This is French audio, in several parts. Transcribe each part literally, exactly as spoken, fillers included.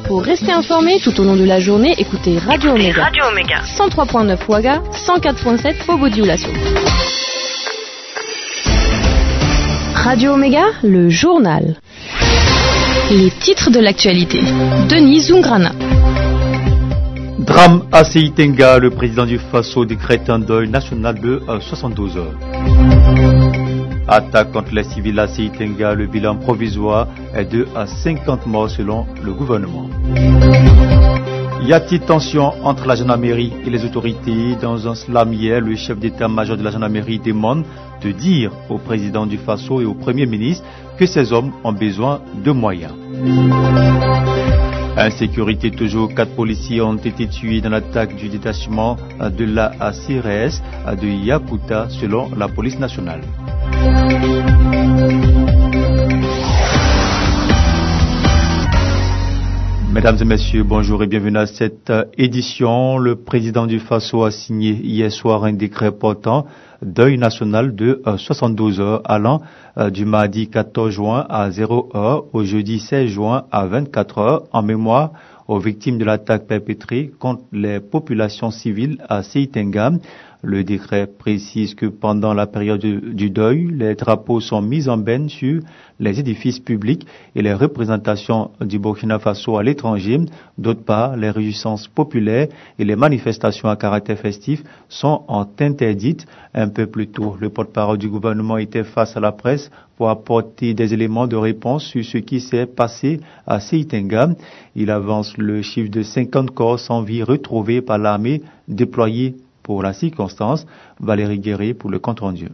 Pour rester informé tout au long de la journée, écoutez Radio Omega. Radio Omega. cent trois point neuf Ouaga, cent quatre point sept Obodi-Oulasso. Radio Omega, le journal. Les titres de l'actualité. Denis Zungrana. Drame à Seitenga, le président du Faso décrète un deuil national de soixante-douze heures. Attaque contre les civils à Seitenga, le bilan provisoire est de cinquante morts selon le gouvernement. Y a-t-il tension entre la gendarmerie et les autorités? Dans un slam hier, le chef d'état-major de la gendarmerie demande de dire au président du Faso et au premier ministre que ces hommes ont besoin de moyens. Insécurité toujours, quatre policiers ont été tués dans l'attaque du détachement de la C R S de Yakuta selon la police nationale. Mesdames et messieurs, bonjour et bienvenue à cette édition. Le président du Faso a signé hier soir un décret portant deuil national de soixante-douze heures allant du mardi quatorze juin à zéro heure au jeudi seize juin à vingt-quatre heures en mémoire aux victimes de l'attaque perpétrée contre les populations civiles à Seitenga. Le décret précise que pendant la période du deuil, les drapeaux sont mis en berne sur les édifices publics et les représentations du Burkina Faso à l'étranger. D'autre part, les réjouissances populaires et les manifestations à caractère festif sont interdites. Un peu plus tôt, le porte-parole du gouvernement était face à la presse pour apporter des éléments de réponse sur ce qui s'est passé à Seitenga. Il avance le chiffre de cinquante corps sans vie retrouvés par l'armée déployée pour la circonstance. Valérie Guéret pour le compte-rendu.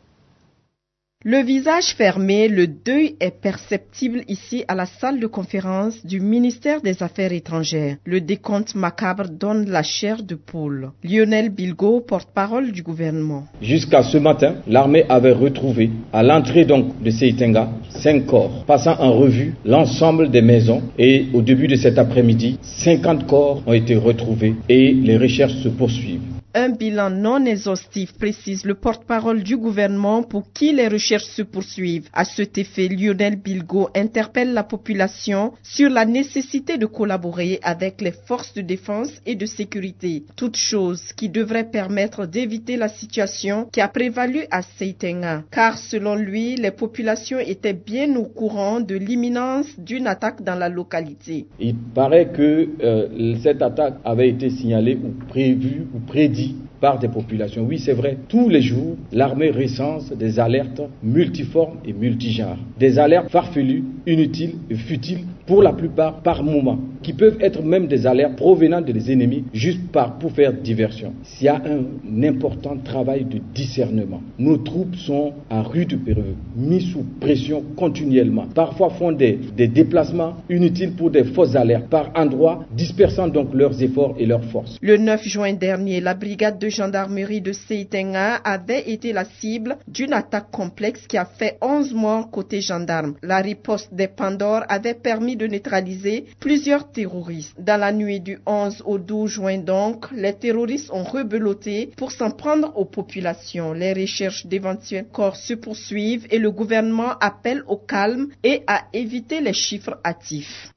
Le visage fermé, le deuil est perceptible ici à la salle de conférence du ministère des Affaires étrangères. Le décompte macabre donne la chair de poule. Lionel Bilgo, porte-parole du gouvernement. Jusqu'à ce matin, l'armée avait retrouvé, à l'entrée donc de Seitenga, cinq corps, passant en revue l'ensemble des maisons et au début de cet après-midi, cinquante corps ont été retrouvés et les recherches se poursuivent. Un bilan non exhaustif, précise le porte-parole du gouvernement pour qui les recherches se poursuivent. À cet effet, Lionel Bilgo interpelle la population sur la nécessité de collaborer avec les forces de défense et de sécurité. Toute chose qui devrait permettre d'éviter la situation qui a prévalu à Seitenga. Car selon lui, les populations étaient bien au courant de l'imminence d'une attaque dans la localité. Il paraît que euh, cette attaque avait été signalée ou prévue ou prédite par des populations. Oui, c'est vrai. Tous les jours, l'armée recense des alertes multiformes et multigenres. Des alertes farfelues, inutiles et futiles, pour la plupart par moment, qui peuvent être même des alertes provenant des ennemis, juste par, pour faire diversion. S'il y a un important travail de discernement, nos troupes sont à rude épreuve, mis sous pression continuellement. Parfois font des, des déplacements inutiles pour des fausses alertes par endroits, dispersant donc leurs efforts et leurs forces. Le neuf juin dernier, la brigade de gendarmerie de Seitenga avait été la cible d'une attaque complexe qui a fait onze morts côté gendarme. La riposte des Pandores avait permis de neutraliser plusieurs terroristes. Dans la nuit du onze au douze juin donc, les terroristes ont rebeloté pour s'en prendre aux populations. Les recherches d'éventuels corps se poursuivent et le gouvernement appelle au calme et à éviter les chiffres hâtifs.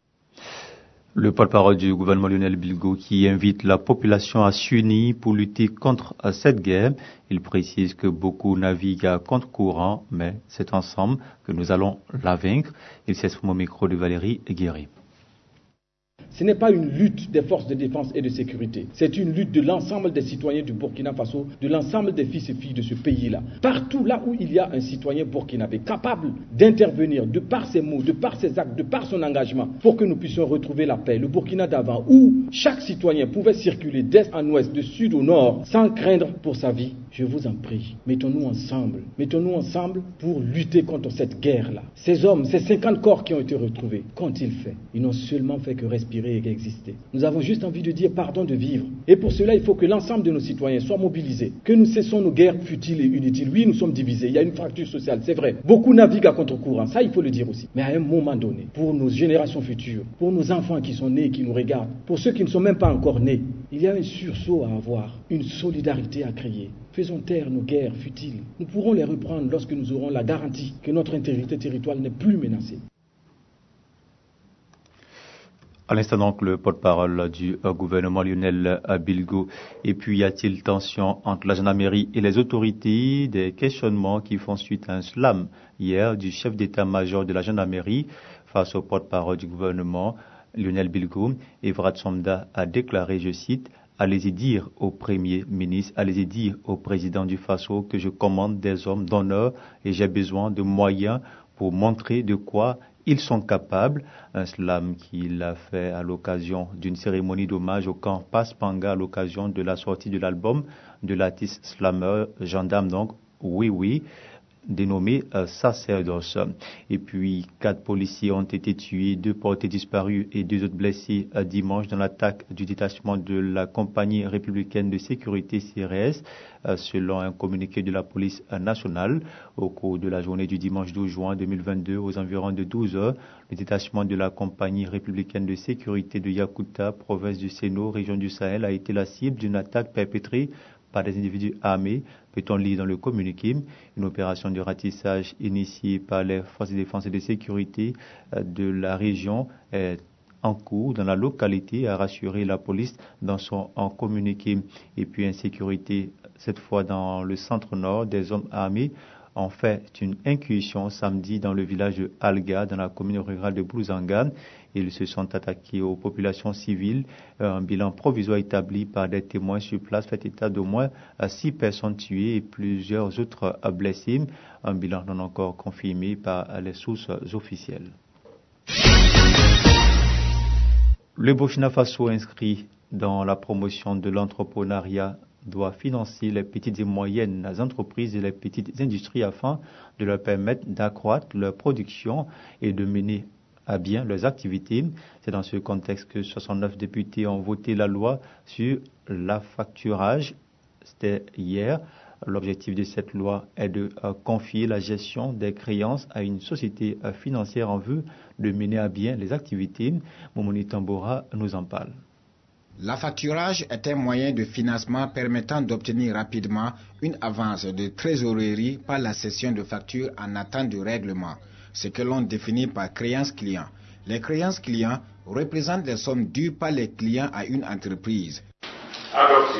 Le porte-parole du gouvernement Lionel Bilgo qui invite la population à s'unir pour lutter contre cette guerre. Il précise que beaucoup naviguent à contre-courant, mais c'est ensemble que nous allons la vaincre. Il s'exprime au micro de Valérie Guéret. Ce n'est pas une lutte des forces de défense et de sécurité. C'est une lutte de l'ensemble des citoyens du Burkina Faso, de l'ensemble des fils et filles de ce pays-là. Partout là où il y a un citoyen burkinabé capable d'intervenir de par ses mots, de par ses actes, de par son engagement, pour que nous puissions retrouver la paix. Le Burkina d'avant, où chaque citoyen pouvait circuler d'est en ouest, de sud au nord, sans craindre pour sa vie. Je vous en prie, mettons-nous ensemble. Mettons-nous ensemble pour lutter contre cette guerre-là. Ces hommes, ces cinquante corps qui ont été retrouvés, qu'ont-ils fait? Ils n'ont seulement fait que respirer et exister. Nous avons juste envie de dire pardon de vivre. Et pour cela, il faut que l'ensemble de nos citoyens soient mobilisés. Que nous cessons nos guerres futiles et inutiles. Oui, nous sommes divisés. Il y a une fracture sociale, c'est vrai. Beaucoup naviguent à contre-courant. Ça, il faut le dire aussi. Mais à un moment donné, pour nos générations futures, pour nos enfants qui sont nés, qui nous regardent, pour ceux qui ne sont même pas encore nés, il y a un sursaut à avoir, une solidarité à créer. Faisons taire nos guerres futiles. Nous pourrons les reprendre lorsque nous aurons la garantie que notre intégrité territoriale n'est plus menacée. À l'instant donc, le porte-parole du euh, gouvernement Lionel euh, Bilgo. Et puis, y a-t-il tension entre la gendarmerie et les autorités? Des questionnements qui font suite à un slam hier du chef d'état-major de la gendarmerie face au porte-parole du gouvernement Lionel Bilgo. Evrat Somda a déclaré, je cite, « Allez-y dire au Premier ministre, allez-y dire au président du Faso que je commande des hommes d'honneur et j'ai besoin de moyens pour montrer de quoi ils sont capables », un slam qu'il a fait à l'occasion d'une cérémonie d'hommage au camp Paspanga à l'occasion de la sortie de l'album de l'artiste slammer gendarme donc Oui Oui, dénommé euh, Sacerdoce. Et puis, quatre policiers ont été tués, deux portés disparus et deux autres blessés euh, dimanche dans l'attaque du détachement de la compagnie républicaine de sécurité C R S, euh, selon un communiqué de la police euh, nationale. Au cours de la journée du dimanche douze juin deux mille vingt-deux, aux environs de douze heures, le détachement de la compagnie républicaine de sécurité de Yakuta, province du Séno, région du Sahel, a été la cible d'une attaque perpétrée par des individus armés, peut-on lire dans le communiqué. Une opération de ratissage initiée par les forces de défense et de sécurité de la région est en cours dans la localité, a rassuré la police dans son en communiqué. Et puis insécurité, cette fois dans le centre-nord, des hommes armés ont fait une incursion samedi dans le village de Alga, dans la commune rurale de Bouzangan. Ils se sont attaqués aux populations civiles. Un bilan provisoire établi par des témoins sur place fait état d'au moins six personnes tuées et plusieurs autres blessées. Un bilan non encore confirmé par les sources officielles. Le Burkina Faso inscrit dans la promotion de l'entrepreneuriat doit financer les petites et moyennes entreprises et les petites industries afin de leur permettre d'accroître leur production et de mener à bien leurs activités. C'est dans ce contexte que soixante-neuf députés ont voté la loi sur l'affacturage. C'était hier. L'objectif de cette loi est de euh, confier la gestion des créances à une société euh, financière en vue de mener à bien les activités. Momoni Tambora nous en parle. L'affacturage est un moyen de financement permettant d'obtenir rapidement une avance de trésorerie par la cession de factures en attente de règlement, ce que l'on définit par créances clients. Les créances clients représentent les sommes dues par les clients à une entreprise. Adopté.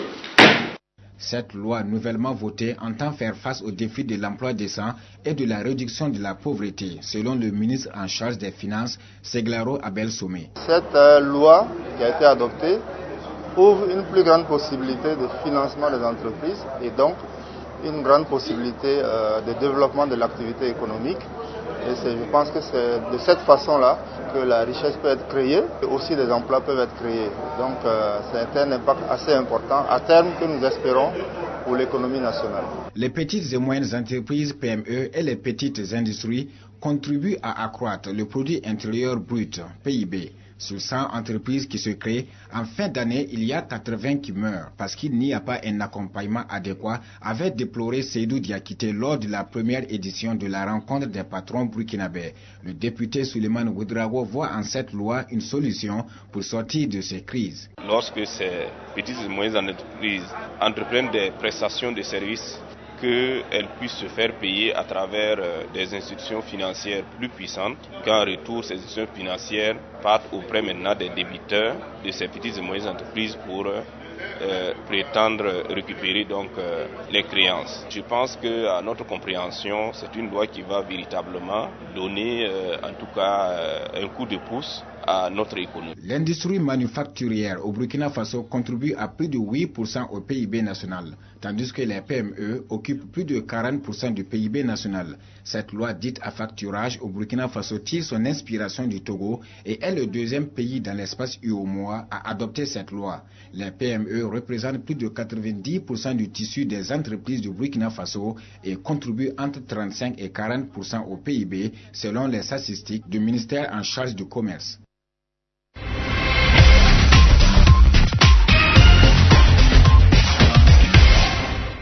Cette loi nouvellement votée entend faire face au défi de l'emploi décent et de la réduction de la pauvreté, selon le ministre en charge des Finances, Seglaro Abel Somé. Cette euh, loi qui a été adoptée ouvre une plus grande possibilité de financement des entreprises et donc une grande possibilité euh, de développement de l'activité économique. Et c'est, je pense que c'est de cette façon-là que la richesse peut être créée et aussi des emplois peuvent être créés. Donc euh, c'est un impact assez important à terme que nous espérons pour l'économie nationale. Les petites et moyennes entreprises P M E et les petites industries contribuent à accroître le produit intérieur brut, P I B. Sur cent entreprises qui se créent, en fin d'année, il y a quatre-vingts qui meurent parce qu'il n'y a pas un accompagnement adéquat, avait déploré Seydou Diakité lors de la première édition de la rencontre des patrons burkinabés. Le député Souleymane Ouedraogo voit en cette loi une solution pour sortir de ces crises. Lorsque ces petites et moyennes entreprises entreprennent des prestations de services, qu'elles puissent se faire payer à travers euh, des institutions financières plus puissantes, qu'en retour ces institutions financières partent auprès maintenant des débiteurs de ces petites et moyennes entreprises pour euh, euh, prétendre récupérer donc euh, les créances. Je pense qu'à notre compréhension, c'est une loi qui va véritablement donner euh, en tout cas euh, un coup de pouce à notre économie. L'industrie manufacturière au Burkina Faso contribue à plus de huit pour cent au P I B national, tandis que les P M E occupent plus de quarante pour cent du P I B national. Cette loi dite affacturage au Burkina Faso tire son inspiration du Togo et est le deuxième pays dans l'espace U O M O A à adopter cette loi. Les P M E représentent plus de quatre-vingt-dix pour cent du tissu des entreprises du Burkina Faso et contribuent entre trente-cinq et quarante pour cent au P I B selon les statistiques du ministère en charge du commerce.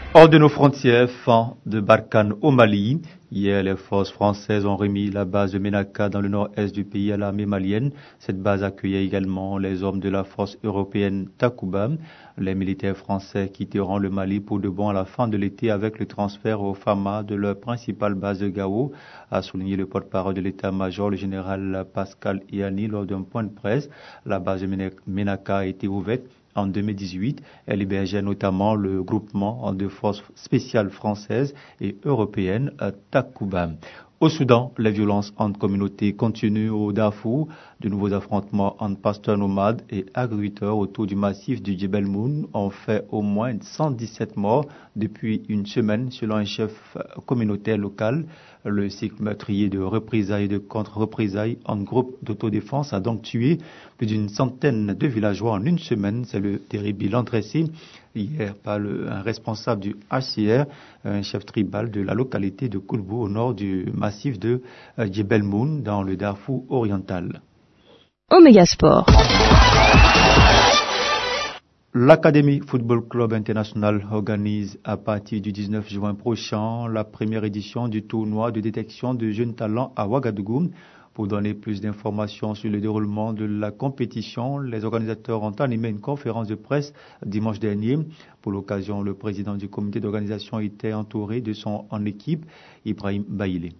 Hors de nos frontières, fin de Barkhane au Mali. Hier, les forces françaises ont remis la base de Ménaka dans le nord-est du pays à l'armée malienne. Cette base accueillait également les hommes de la force européenne Takuba. Les militaires français quitteront le Mali pour de bon à la fin de l'été avec le transfert au Fama de leur principale base de Gao, a souligné le porte-parole de l'état-major, le général Pascal Iani, lors d'un point de presse. La base de Ménaka a été ouverte en deux mille dix-huit. Elle hébergeait notamment le groupement de forces spéciales françaises et européennes Takuba. Au Soudan, les violences entre communautés continuent au Darfour. De nouveaux affrontements entre pasteurs nomades et agriculteurs autour du massif du Djebel Moun ont fait au moins cent dix-sept morts depuis une semaine, selon un chef communautaire local. Le cycle meurtrier de représailles et de contre-représailles en groupe d'autodéfense a donc tué plus d'une centaine de villageois en une semaine. C'est le terrible bilan dressé hier par le, un responsable du H C R, un chef tribal de la localité de Koulbou, au nord du massif de Djebel Moun, dans le Darfour oriental. Omega Sport. L'Académie Football Club International organise à partir du dix-neuf juin prochain la première édition du tournoi de détection de jeunes talents à Ouagadougou. Pour donner plus d'informations sur le déroulement de la compétition, les organisateurs ont animé une conférence de presse dimanche dernier. Pour l'occasion, le président du comité d'organisation était entouré de son en équipe, Ibrahim Baïlé.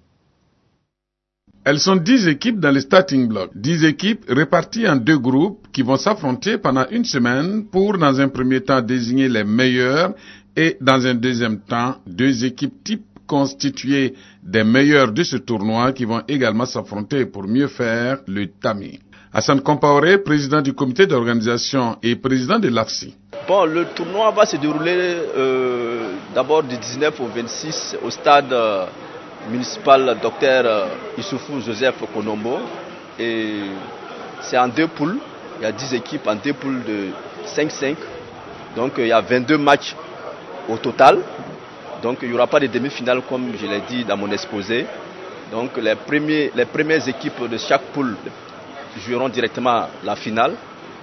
Elles sont dix équipes dans le starting block. Dix équipes réparties en deux groupes qui vont s'affronter pendant une semaine pour, dans un premier temps, désigner les meilleurs et, dans un deuxième temps, deux équipes types constituées des meilleurs de ce tournoi qui vont également s'affronter pour mieux faire le tamis. Hassan Compaoré, président du comité d'organisation et président de l'A F C I. Bon, le tournoi va se dérouler euh, d'abord du dix-neuf au vingt-six au stade euh, municipal Docteur euh, Issoufou Joseph Konombo. Et c'est en deux poules. Il y a dix équipes en deux poules de cinq cinq. Donc il y a vingt-deux matchs au total. Donc il n'y aura pas de demi-finale comme je l'ai dit dans mon exposé. Donc les, premiers, les premières équipes de chaque poule joueront directement la finale.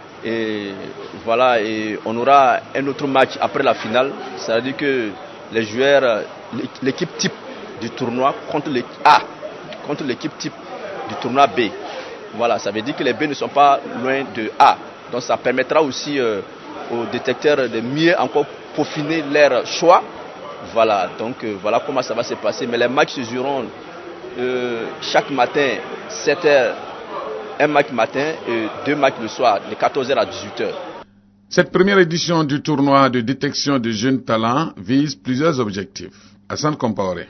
Et voilà, et on aura un autre match après la finale. C'est-à-dire que les joueurs, l'équipe type du tournoi contre l'équipe A, contre l'équipe type du tournoi B. Voilà, ça veut dire que les B ne sont pas loin de A. Donc ça permettra aussi euh, aux détecteurs de mieux encore peaufiner leur choix. Voilà, donc euh, voilà comment ça va se passer. Mais les matchs se joueront euh, chaque matin, sept heures, un match matin et deux matchs le soir, de quatorze heures à dix-huit heures. Cette première édition du tournoi de détection de jeunes talents vise plusieurs objectifs. Hassan Compaoré.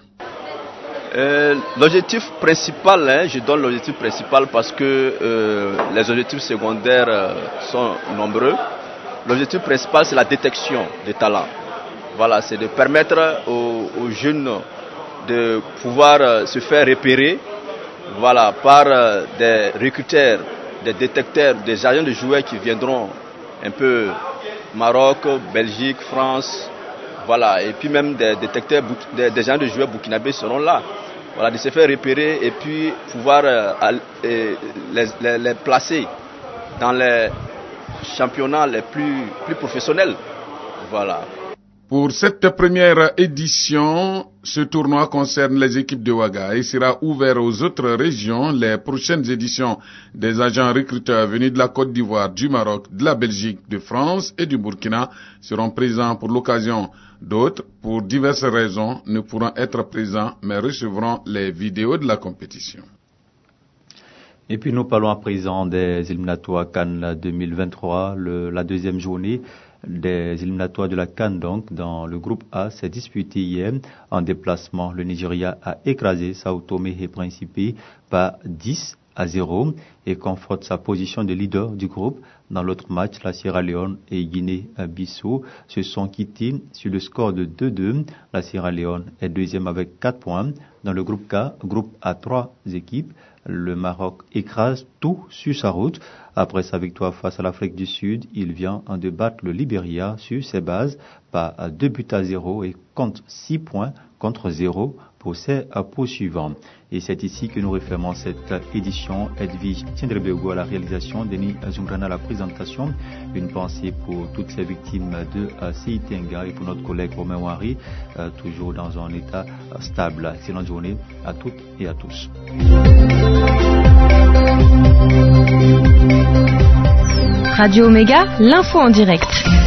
Euh, l'objectif principal, hein, je donne l'objectif principal parce que euh, les objectifs secondaires euh, sont nombreux. L'objectif principal, c'est la détection des talents. Voilà, c'est de permettre aux, aux jeunes de pouvoir euh, se faire repérer, voilà, par euh, des recruteurs, des détecteurs, des agents de joueurs qui viendront un peu Maroc, Belgique, France, voilà, et puis même des détecteurs, des, des agents de joueurs burkinabés seront là. Voilà, de se faire repérer et puis pouvoir euh, les, les, les placer dans les championnats les plus, plus professionnels. Voilà. Pour cette première édition, ce tournoi concerne les équipes de Ouaga et sera ouvert aux autres régions. Les prochaines éditions des agents recruteurs venus de la Côte d'Ivoire, du Maroc, de la Belgique, de France et du Burkina seront présents pour l'occasion. D'autres, pour diverses raisons, ne pourront être présents mais recevront les vidéos de la compétition. Et puis nous parlons à présent des éliminatoires Cannes deux mille vingt-trois, le, la deuxième journée des éliminatoires de la Cannes, donc, dans le groupe A, s'est disputé hier en déplacement. Le Nigeria a écrasé Sao Tomé et Principe par dix à zéro et conforte sa position de leader du groupe. Dans l'autre match, la Sierra Leone et Guinée-Bissau se sont quittés sur le score de deux deux. La Sierra Leone est deuxième avec quatre points. Dans le groupe K, groupe à trois équipes, le Maroc écrase tout sur sa route. Après sa victoire face à l'Afrique du Sud, il vient de battre le Libéria sur ses bases par deux buts à zéro et compte six points contre zéro pour procès poursuivant. Et c'est ici que nous refermons cette édition. Edwige Tiendrebego à la réalisation, Denis Zungrana à la présentation. Une pensée pour toutes ces victimes de Seitenga et pour notre collègue Romain Ouari, toujours dans un état stable. Excellente journée à toutes et à tous. Radio Omega, l'info en direct.